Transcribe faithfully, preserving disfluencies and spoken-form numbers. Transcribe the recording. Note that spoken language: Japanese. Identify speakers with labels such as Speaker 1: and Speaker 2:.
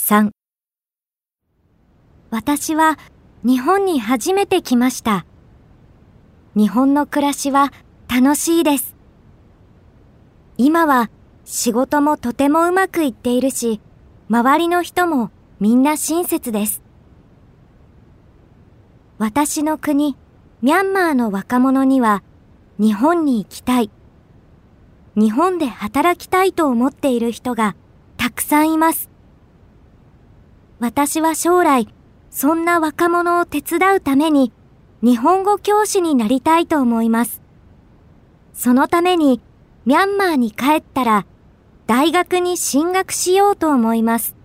Speaker 1: さん、私は日本に初めて来ました。日本の暮らしは楽しいです。今は仕事もとてもうまくいっているし、周りの人もみんな親切です。私の国、ミャンマーの若者には日本に行きたい、日本で働きたいと思っている人がたくさんいます。私は将来、そんな若者を手伝うために日本語教師になりたいと思います。そのためにミャンマーに帰ったら大学に進学しようと思います。